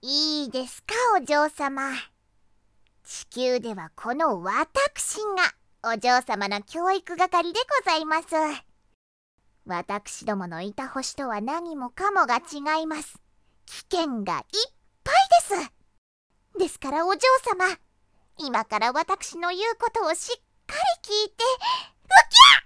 いいですか、お嬢様。地球ではこの私がお嬢様の教育係でございます。私どものいた星とは何もかもが違います。危険がいっぱいです。ですからお嬢様、今から私の言うことをしっかり聞いて、うきゃっ